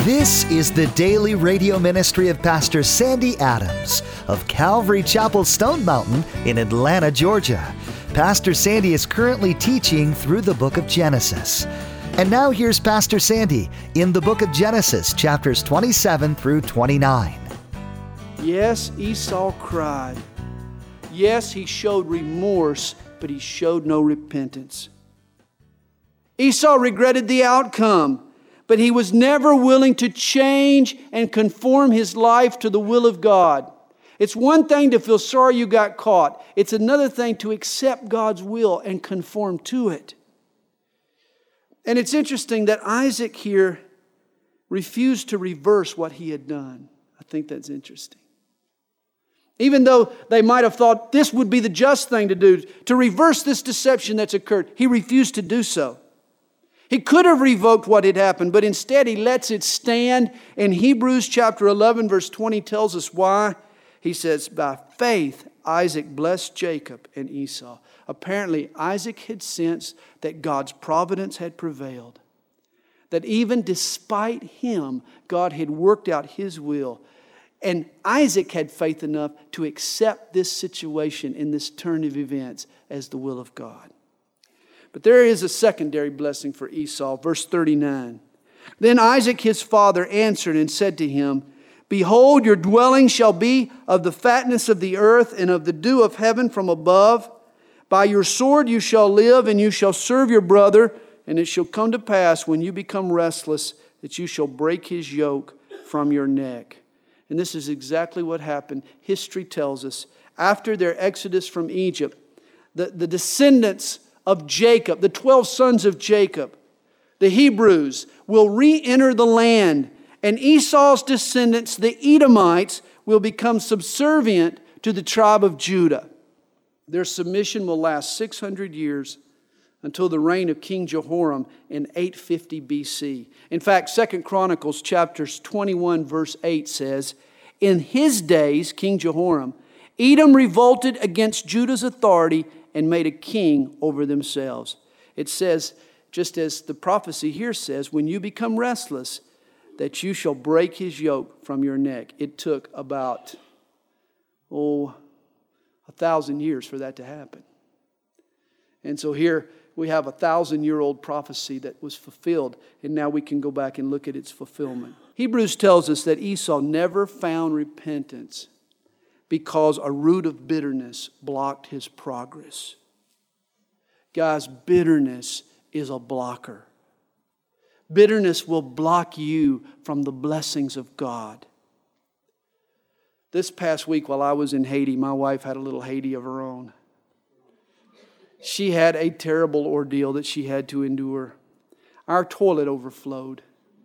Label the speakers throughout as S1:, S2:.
S1: This is the daily radio ministry of Pastor Sandy Adams of Calvary Chapel Stone Mountain in Atlanta, Georgia. Pastor Sandy is currently teaching through the book of Genesis. And now here's Pastor Sandy in the book of Genesis, chapters 27 through 29.
S2: Yes, Esau cried. Yes, he showed remorse, but he showed no repentance. Esau regretted the outcome, but he was never willing to change and conform his life to the will of God. It's one thing to feel sorry you got caught. It's another thing to accept God's will and conform to it. And it's interesting that Isaac here refused to reverse what he had done. I think that's interesting. Even though they might have thought this would be the just thing to do, to reverse this deception that's occurred, he refused to do so. He could have revoked what had happened, but instead he lets it stand. In Hebrews chapter 11, verse 20 tells us why. He says, by faith, Isaac blessed Jacob and Esau. Apparently, Isaac had sensed that God's providence had prevailed. That even despite him, God had worked out His will. And Isaac had faith enough to accept this situation in this turn of events as the will of God. But there is a secondary blessing for Esau. Verse 39. Then Isaac his father answered and said to him, behold, your dwelling shall be of the fatness of the earth and of the dew of heaven from above. By your sword you shall live, and you shall serve your brother. And it shall come to pass when you become restless that you shall break his yoke from your neck. And this is exactly what happened. History tells us. After their exodus from Egypt, the descendants of Jacob, the 12 sons of Jacob, the Hebrews, will re-enter the land. And Esau's descendants, the Edomites, will become subservient to the tribe of Judah. Their submission will last 600 years until the reign of King Jehoram in 850 BC. In fact, 2 Chronicles chapters 21 verse 8 says, in his days, King Jehoram, Edom revolted against Judah's authority and made a king over themselves. It says, just as the prophecy here says, when you become restless, that you shall break his yoke from your neck. It took about, 1,000 years for that to happen. And so here we have a 1,000-year-old prophecy that was fulfilled, and now we can go back and look at its fulfillment. Hebrews tells us that Esau never found repentance because a root of bitterness blocked his progress. Guys, bitterness is a blocker. Bitterness will block you from the blessings of God. This past week while I was in Haiti, my wife had a little Haiti of her own. She had a terrible ordeal that she had to endure. Our toilet overflowed.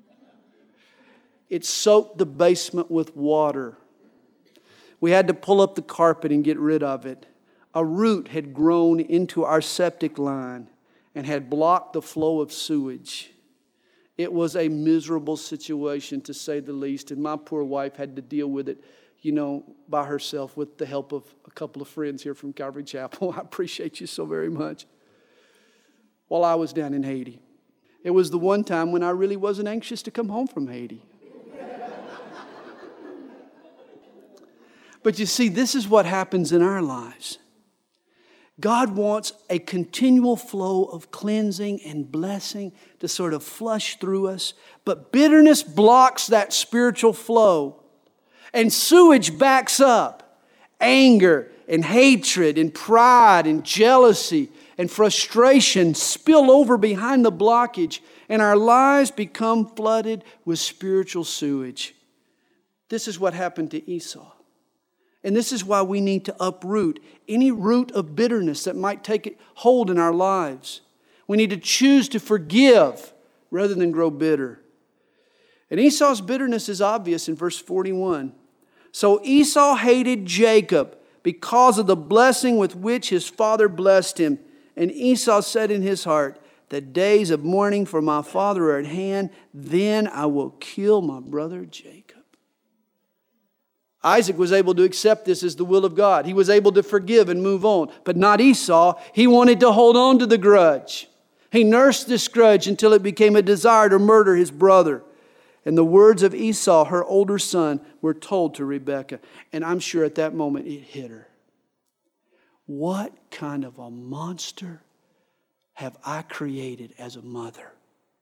S2: It soaked the basement with water. We had to pull up the carpet and get rid of it. A root had grown into our septic line and had blocked the flow of sewage. It was a miserable situation, to say the least, and my poor wife had to deal with it, by herself with the help of a couple of friends here from Calvary Chapel. I appreciate you so very much. While I was down in Haiti. It was the one time when I really wasn't anxious to come home from Haiti. But you see, this is what happens in our lives. God wants a continual flow of cleansing and blessing to sort of flush through us. But bitterness blocks that spiritual flow. And sewage backs up. Anger and hatred and pride and jealousy and frustration spill over behind the blockage. And our lives become flooded with spiritual sewage. This is what happened to Esau. And this is why we need to uproot any root of bitterness that might take hold in our lives. We need to choose to forgive rather than grow bitter. And Esau's bitterness is obvious in verse 41. So Esau hated Jacob because of the blessing with which his father blessed him. And Esau said in his heart, the days of mourning for my father are at hand. Then I will kill my brother Jacob. Isaac was able to accept this as the will of God. He was able to forgive and move on. But not Esau. He wanted to hold on to the grudge. He nursed this grudge until it became a desire to murder his brother. And the words of Esau, her older son, were told to Rebekah. And I'm sure at that moment it hit her. What kind of a monster have I created as a mother?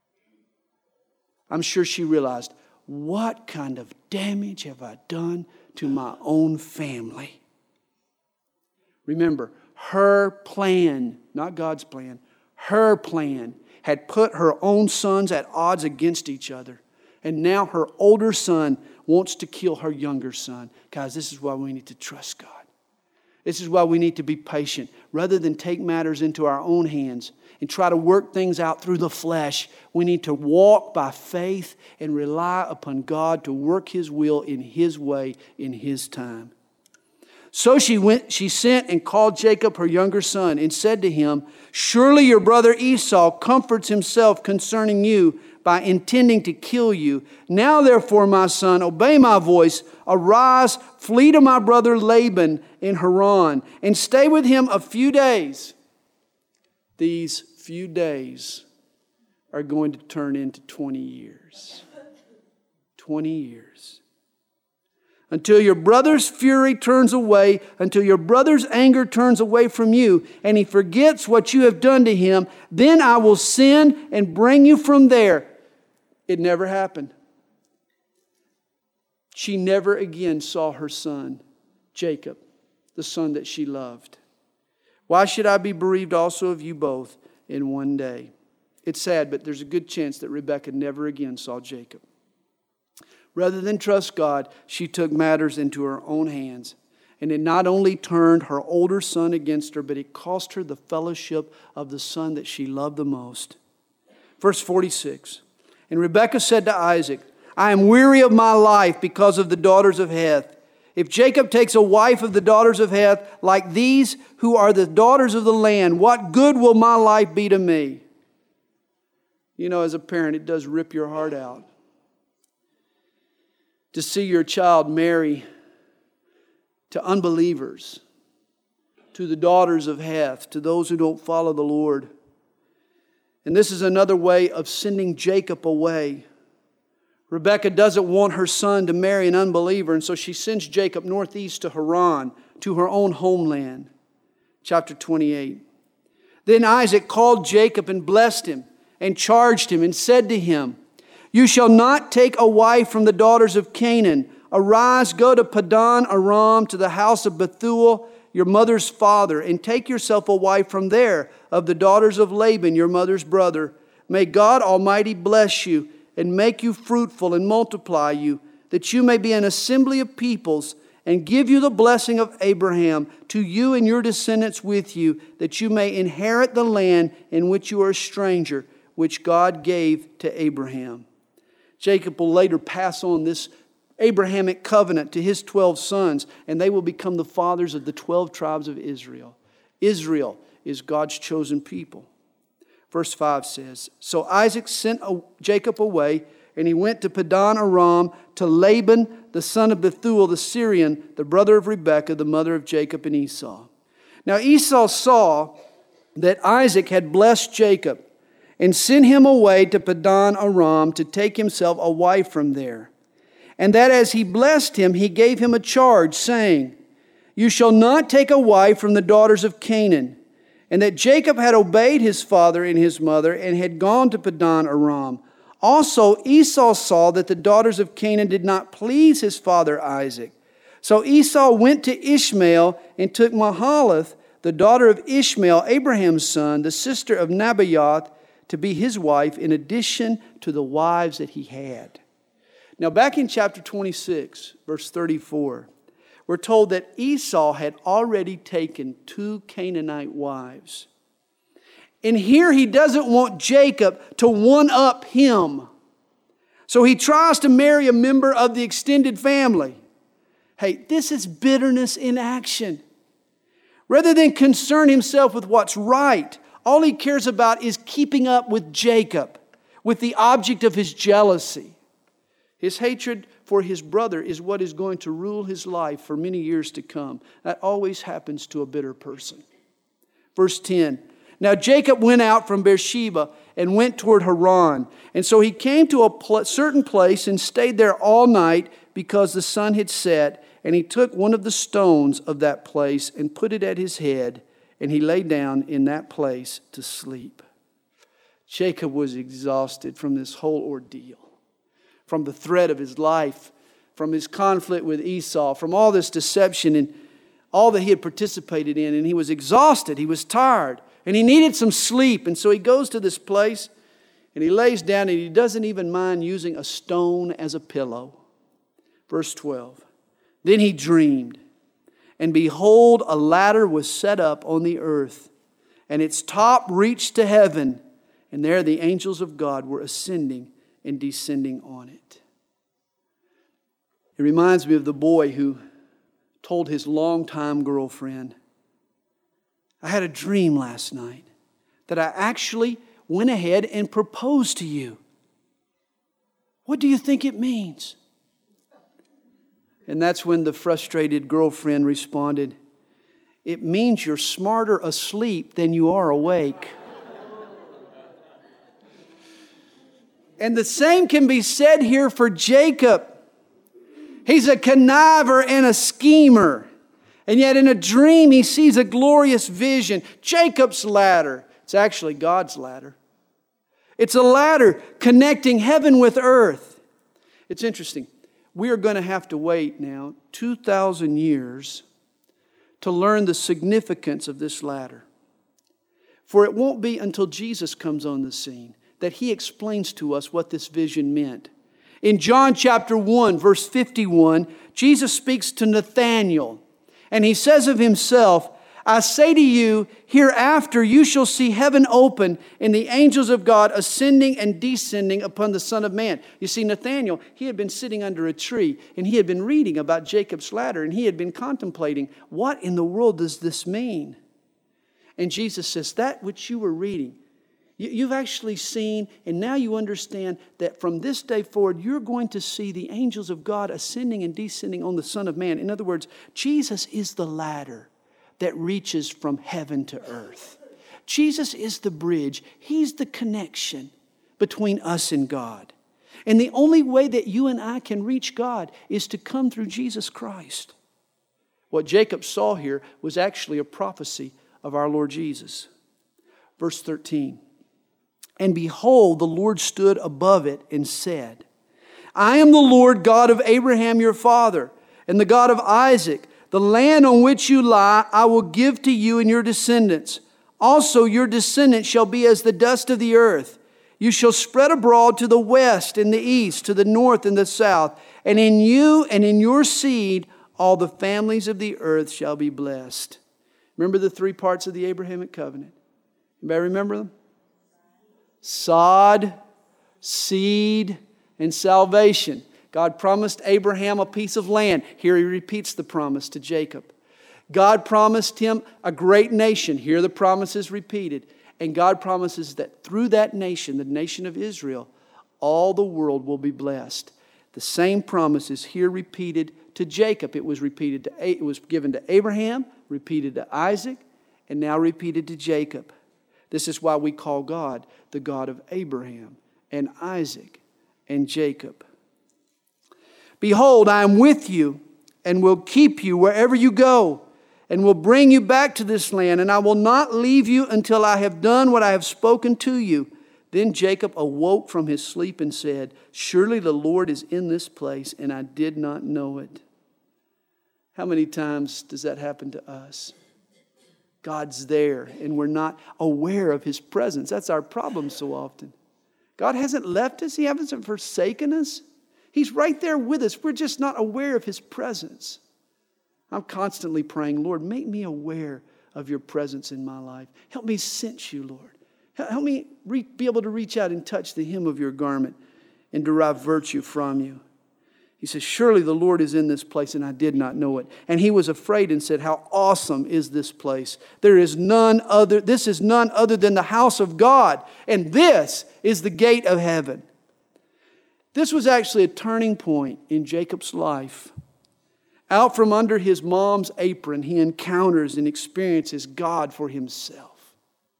S2: I'm sure she realized, what kind of damage have I done to my own family? Remember, her plan, not God's plan, her plan had put her own sons at odds against each other. And now her older son wants to kill her younger son. Guys, this is why we need to trust God. This is why we need to be patient. Rather than take matters into our own hands and try to work things out through the flesh, we need to walk by faith and rely upon God to work His will in His way, in His time. So she sent and called Jacob, her younger son, and said to him, "Surely your brother Esau comforts himself concerning you by intending to kill you. Now therefore, my son, obey my voice. Arise, flee to my brother Laban in Haran, and stay with him a few days." These few days are going to turn into 20 years. 20 years. Until your brother's fury turns away, until your brother's anger turns away from you, and he forgets what you have done to him, then I will send and bring you from there. It never happened. She never again saw her son, Jacob, the son that she loved. Why should I be bereaved also of you both in one day? It's sad, but there's a good chance that Rebekah never again saw Jacob. Rather than trust God, she took matters into her own hands. And it not only turned her older son against her, but it cost her the fellowship of the son that she loved the most. Verse 46, and Rebekah said to Isaac, "I am weary of my life because of the daughters of Heth. If Jacob takes a wife of the daughters of Heth, like these who are the daughters of the land, what good will my life be to me?" You know, as a parent, it does rip your heart out to see your child marry to unbelievers, to the daughters of Heth, to those who don't follow the Lord. And this is another way of sending Jacob away. Rebekah doesn't want her son to marry an unbeliever, and so she sends Jacob northeast to Haran, to her own homeland. Chapter 28. Then Isaac called Jacob and blessed him and charged him and said to him, "You shall not take a wife from the daughters of Canaan. Arise, go to Padan Aram, to the house of Bethuel, your mother's father, and take yourself a wife from there, of the daughters of Laban, your mother's brother. May God Almighty bless you and make you fruitful and multiply you, that you may be an assembly of peoples, and give you the blessing of Abraham to you and your descendants with you, that you may inherit the land in which you are a stranger, which God gave to Abraham." Jacob will later pass on this Abrahamic covenant to his 12 sons, and they will become the fathers of the 12 tribes of Israel. Israel is God's chosen people. Verse 5 says, "So Isaac sent Jacob away, and he went to Padan Aram to Laban, the son of Bethuel the Syrian, the brother of Rebekah, the mother of Jacob and Esau." Now Esau saw that Isaac had blessed Jacob, and sent him away to Padan Aram to take himself a wife from there. And that as he blessed him, he gave him a charge, saying, "You shall not take a wife from the daughters of Canaan." And that Jacob had obeyed his father and his mother, and had gone to Padan Aram. Also Esau saw that the daughters of Canaan did not please his father Isaac. So Esau went to Ishmael, and took Mahalath, the daughter of Ishmael, Abraham's son, the sister of Nebaioth, to be his wife, in addition to the wives that he had. Now back in chapter 26, verse 34, we're told that Esau had already taken 2 Canaanite wives. And here he doesn't want Jacob to one-up him. So he tries to marry a member of the extended family. Hey, this is bitterness in action. Rather than concern himself with what's right, all he cares about is keeping up with Jacob, with the object of his jealousy. His hatred for his brother is what is going to rule his life for many years to come. That always happens to a bitter person. Verse 10, "Now Jacob went out from Beersheba and went toward Haran. And so he came to a certain place and stayed there all night because the sun had set. And he took one of the stones of that place and put it at his head, and he lay down in that place to sleep. Jacob was exhausted from this whole ordeal, from the threat of his life, from his conflict with Esau, from all this deception and all that he had participated in. And he was exhausted, he was tired, and he needed some sleep. And so he goes to this place, and he lays down, and he doesn't even mind using a stone as a pillow. Verse 12. Then he dreamed, and behold, a ladder was set up on the earth, and its top reached to heaven, and there the angels of God were ascending and descending on it. It reminds me of the boy who told his longtime girlfriend, I had a dream last night that I actually went ahead and proposed to you. What do you think it means? And that's when the frustrated girlfriend responded, it means you're smarter asleep than you are awake. And the same can be said here for Jacob. He's a conniver and a schemer. And yet in a dream he sees a glorious vision. Jacob's ladder. It's actually God's ladder. It's a ladder connecting heaven with earth. It's interesting. We are going to have to wait now 2,000 years to learn the significance of this ladder. For it won't be until Jesus comes on the scene that He explains to us what this vision meant. In John chapter 1, verse 51, Jesus speaks to Nathanael, and He says of Himself, I say to you, hereafter you shall see heaven open and the angels of God ascending and descending upon the Son of Man. You see, Nathanael, he had been sitting under a tree and he had been reading about Jacob's ladder and he had been contemplating, what in the world does this mean? And Jesus says, that which you were reading, you've actually seen, and now you understand that from this day forward, you're going to see the angels of God ascending and descending on the Son of Man. In other words, Jesus is the ladder that reaches from heaven to earth. Jesus is the bridge. He's the connection between us and God. And the only way that you and I can reach God is to come through Jesus Christ. What Jacob saw here was actually a prophecy of our Lord Jesus. Verse 13. And behold, the Lord stood above it and said, I am the Lord God of Abraham your father, and the God of Isaac. The land on which you lie, I will give to you and your descendants. Also your descendants shall be as the dust of the earth. You shall spread abroad to the west and the east, to the north and the south. And in you and in your seed, all the families of the earth shall be blessed. Remember the three parts of the Abrahamic covenant? Anybody remember them? Sod, seed, and salvation. God promised Abraham a piece of land. Here He repeats the promise to Jacob. God promised him a great nation. Here the promise is repeated. And God promises that through that nation, the nation of Israel, all the world will be blessed. The same promise is here repeated to Jacob. It was given to Abraham, repeated to Isaac, and now repeated to Jacob. This is why we call God the God of Abraham and Isaac and Jacob. Behold, I am with you and will keep you wherever you go and will bring you back to this land, and I will not leave you until I have done what I have spoken to you. Then Jacob awoke from his sleep and said, surely the Lord is in this place, and I did not know it. How many times does that happen to us? God's there, and we're not aware of His presence. That's our problem so often. God hasn't left us. He hasn't forsaken us. He's right there with us. We're just not aware of His presence. I'm constantly praying, Lord, make me aware of your presence in my life. Help me sense you, Lord. Help me be able to reach out and touch the hem of your garment and derive virtue from you. He says, surely the Lord is in this place, and I did not know it. And he was afraid and said, how awesome is this place? This is none other than the house of God, and this is the gate of heaven. This was actually a turning point in Jacob's life. Out from under his mom's apron, he encounters and experiences God for himself.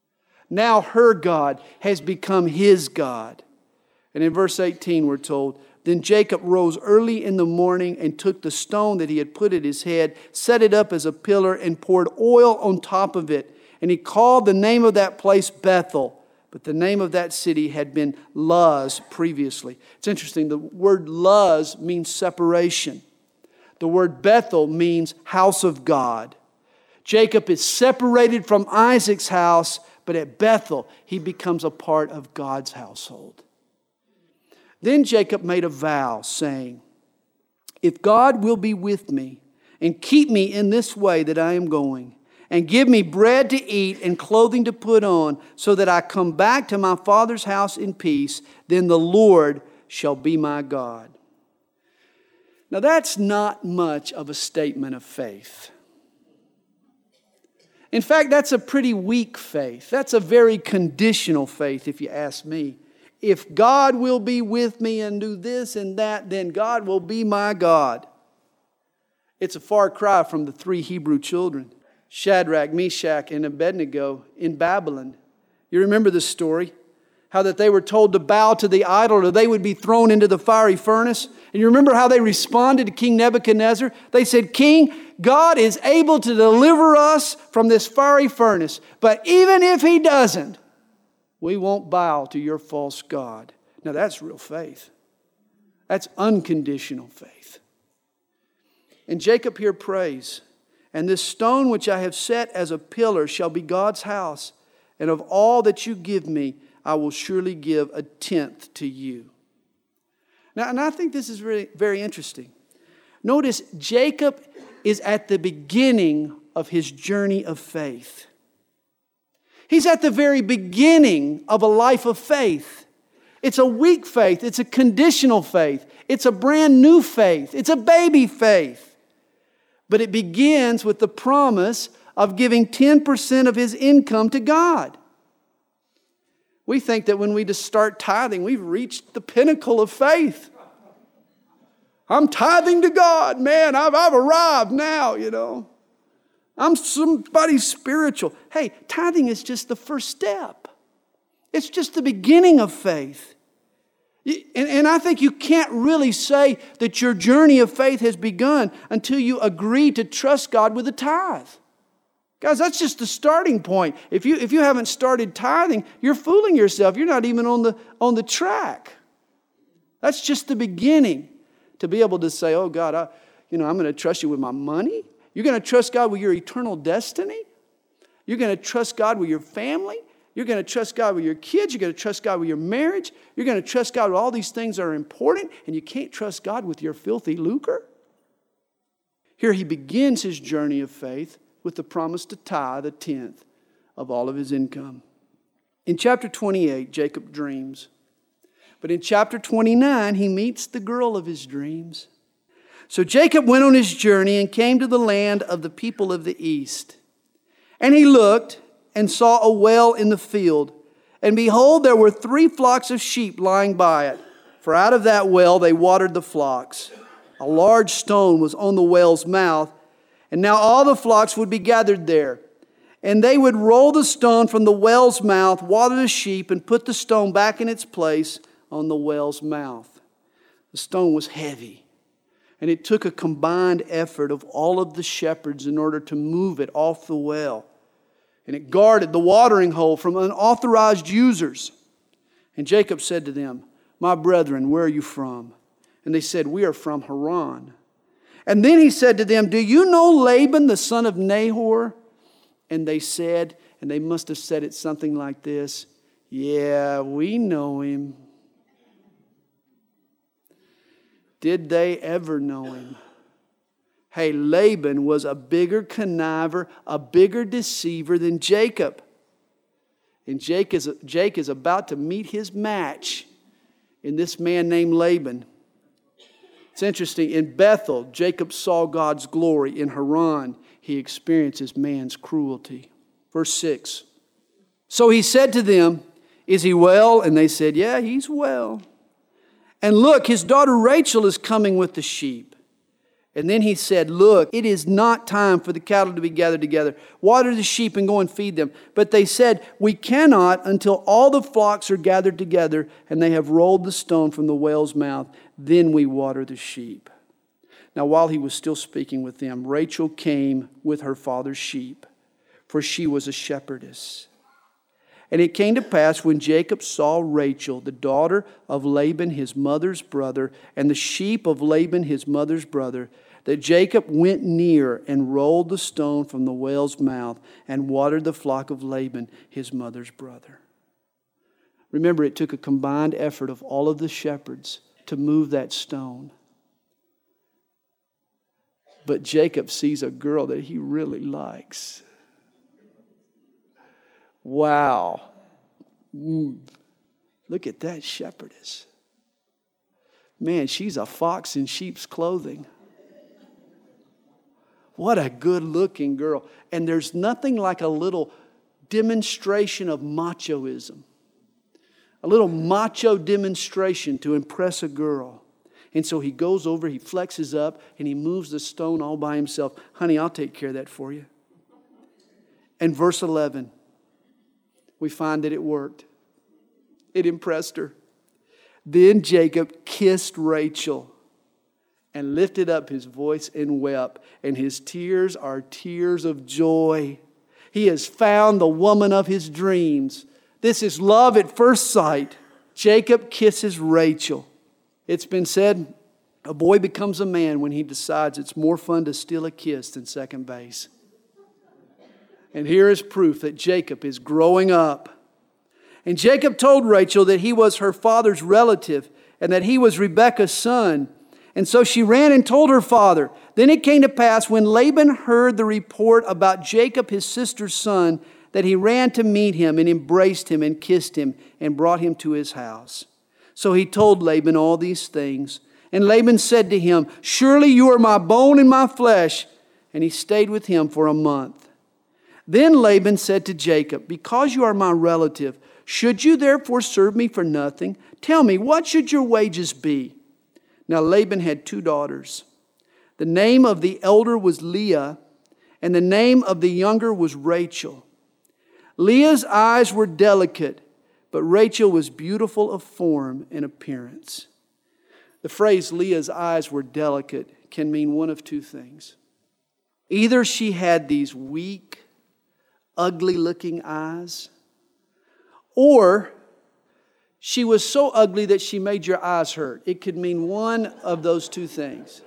S2: Now her God has become his God. And in verse 18 we're told, then Jacob rose early in the morning and took the stone that he had put at his head, set it up as a pillar, and poured oil on top of it. And he called the name of that place Bethel. But the name of that city had been Luz previously. It's interesting. The word Luz means separation. The word Bethel means house of God. Jacob is separated from Isaac's house, but at Bethel, he becomes a part of God's household. Then Jacob made a vow, saying, if God will be with me and keep me in this way that I am going, and give me bread to eat and clothing to put on, so that I come back to my father's house in peace, then the Lord shall be my God. Now that's not much of a statement of faith. In fact, that's a pretty weak faith. That's a very conditional faith, if you ask me. If God will be with me and do this and that, then God will be my God. It's a far cry from the 3 Hebrew children, Shadrach, Meshach, and Abednego in Babylon. You remember the story? How that they were told to bow to the idol or they would be thrown into the fiery furnace. And you remember how they responded to King Nebuchadnezzar? They said, King, God is able to deliver us from this fiery furnace. But even if He doesn't, we won't bow to your false god. Now that's real faith. That's unconditional faith. And Jacob here prays, and this stone which I have set as a pillar shall be God's house, and of all that you give me, I will surely give 1/10 to you. Now, and I think this is really very interesting. Notice Jacob is at the beginning of his journey of faith. He's at the very beginning of a life of faith. It's a weak faith. It's a conditional faith. It's a brand new faith. It's a baby faith. But it begins with the promise of giving 10% of his income to God. We think that when we just start tithing, we've reached the pinnacle of faith. I'm tithing to God, man. I've arrived now, you know. I'm somebody spiritual. Hey, tithing is just the first step. It's just the beginning of faith. And I think you can't really say that your journey of faith has begun until you agree to trust God with a tithe. Guys, that's just the starting point. If you haven't started tithing, you're fooling yourself. You're not even on the track. That's just the beginning. To be able to say, oh God, I'm going to trust you with my money. You're going to trust God with your eternal destiny. You're going to trust God with your family. You're going to trust God with your kids. You're going to trust God with your marriage. You're going to trust God with all these things that are important. And you can't trust God with your filthy lucre. Here he begins his journey of faith with the promise to tithe 1/10 of all of his income. In chapter 28, Jacob dreams. But in chapter 29, he meets the girl of his dreams. So Jacob went on his journey and came to the land of the people of the east. And he looked and saw a well in the field. And behold, there were 3 flocks of sheep lying by it. For out of that well they watered the flocks. A large stone was on the well's mouth. And now all the flocks would be gathered there. And they would roll the stone from the well's mouth, water the sheep, and put the stone back in its place on the well's mouth. The stone was heavy. And it took a combined effort of all of the shepherds in order to move it off the well. And it guarded the watering hole from unauthorized users. And Jacob said to them, my brethren, where are you from? And they said, we are from Haran. And then he said to them, do you know Laban, the son of Nahor? And they said, and they must have said it something like this, yeah, we know him. Did they ever know him? Hey, Laban was a bigger conniver, a bigger deceiver than Jacob. And Jake is about to meet his match in this man named Laban. It's interesting. In Bethel, Jacob saw God's glory. In Haran, he experiences man's cruelty. Verse 6. So he said to them, is he well? And they said, yeah, he's well. And look, his daughter Rachel is coming with the sheep. And then he said, look, it is not time for the cattle to be gathered together. Water the sheep and go and feed them. But they said, we cannot until all the flocks are gathered together and they have rolled the stone from the whale's mouth. Then we water the sheep. Now while he was still speaking with them, Rachel came with her father's sheep, for she was a shepherdess. And it came to pass when Jacob saw Rachel, the daughter of Laban his mother's brother, and the sheep of Laban his mother's brother, that Jacob went near and rolled the stone from the whale's mouth and watered the flock of Laban his mother's brother. Remember, it took a combined effort of all of the shepherds to move that stone. But Jacob sees a girl that he really likes. Wow. Look at that shepherdess. Man, she's a fox in sheep's clothing. What a good-looking girl. And there's nothing like a little demonstration of machoism. A little macho demonstration to impress a girl. And so he goes over, he flexes up, and he moves the stone all by himself. Honey, I'll take care of that for you. And verse 11, we find that it worked. It impressed her. Then Jacob kissed Rachel and lifted up his voice and wept. And his tears are tears of joy. He has found the woman of his dreams. This is love at first sight. Jacob kisses Rachel. It's been said, a boy becomes a man when he decides it's more fun to steal a kiss than second base. And here is proof that Jacob is growing up. And Jacob told Rachel that he was her father's relative and that he was Rebekah's son. And so she ran and told her father. Then it came to pass when Laban heard the report about Jacob, his sister's son, that he ran to meet him and embraced him and kissed him and brought him to his house. So he told Laban all these things. And Laban said to him, surely you are my bone and my flesh. And he stayed with him for a month. Then Laban said to Jacob, because you are my relative, should you therefore serve me for nothing? Tell me, what should your wages be? Now Laban had 2 daughters. The name of the elder was Leah, and the name of the younger was Rachel. Leah's eyes were delicate, but Rachel was beautiful of form and appearance. The phrase Leah's eyes were delicate can mean one of 2 things. Either she had these weak, ugly-looking eyes, or she was so ugly that she made your eyes hurt. It could mean one of those 2 things.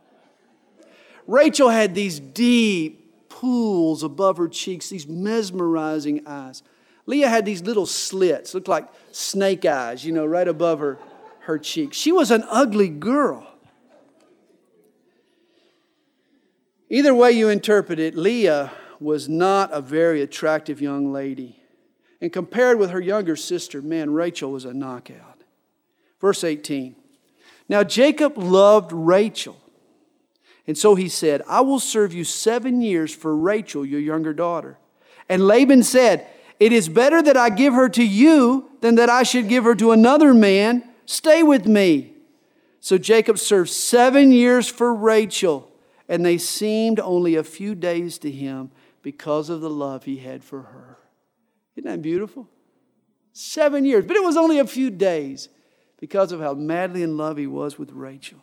S2: Rachel had these deep pools above her cheeks, these mesmerizing eyes. Leah had these little slits, looked like snake eyes, right above her cheeks. She was an ugly girl. Either way you interpret it, Leah was not a very attractive young lady. And compared with her younger sister, man, Rachel was a knockout. Verse 18. Now Jacob loved Rachel. And so he said, I will serve you 7 years for Rachel, your younger daughter. And Laban said, it is better that I give her to you than that I should give her to another man. Stay with me. So Jacob served 7 years for Rachel, and they seemed only a few days to him because of the love he had for her. Isn't that beautiful? 7 years, but it was only a few days because of how madly in love he was with Rachel.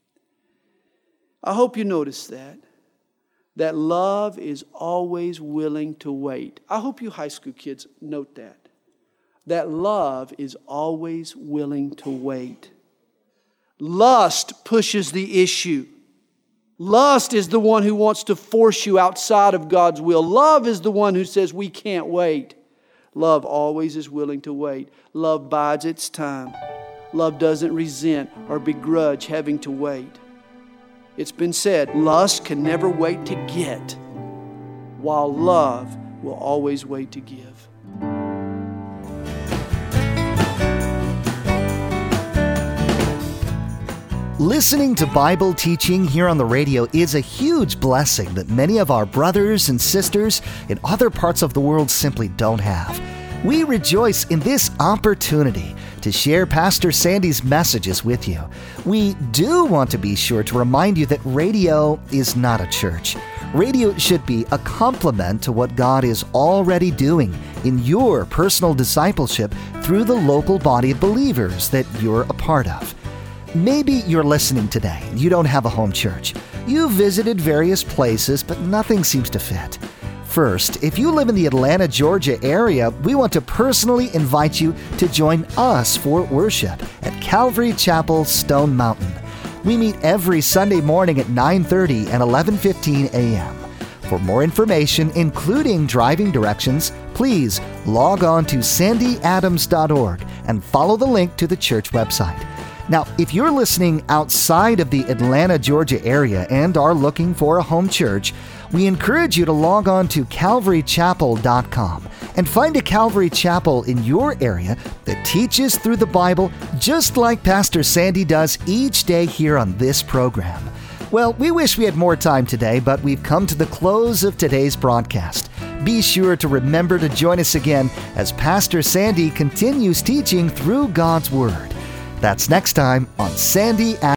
S2: I hope you notice that love is always willing to wait. I hope you high school kids note that love is always willing to wait. Lust pushes the issue. Lust is the one who wants to force you outside of God's will. Love is the one who says we can't wait. Love always is willing to wait. Love bides its time. Love doesn't resent or begrudge having to wait. It's been said, lust can never wait to get, while love will always wait to give.
S1: Listening to Bible teaching here on the radio is a huge blessing that many of our brothers and sisters in other parts of the world simply don't have. We rejoice in this opportunity to share Pastor Sandy's messages with you. We do want to be sure to remind you that radio is not a church. Radio should be a complement to what God is already doing in your personal discipleship through the local body of believers that you're a part of. Maybe you're listening today and you don't have a home church. You've visited various places, but nothing seems to fit. First, if you live in the Atlanta, Georgia area, we want to personally invite you to join us for worship at Calvary Chapel, Stone Mountain. We meet every Sunday morning at 9:30 and 11:15 a.m. For more information, including driving directions, please log on to sandyadams.org and follow the link to the church website. Now, if you're listening outside of the Atlanta, Georgia area and are looking for a home church, we encourage you to log on to calvarychapel.com and find a Calvary Chapel in your area that teaches through the Bible just like Pastor Sandy does each day here on this program. Well, we wish we had more time today, but we've come to the close of today's broadcast. Be sure to remember to join us again as Pastor Sandy continues teaching through God's Word. That's next time on Sandy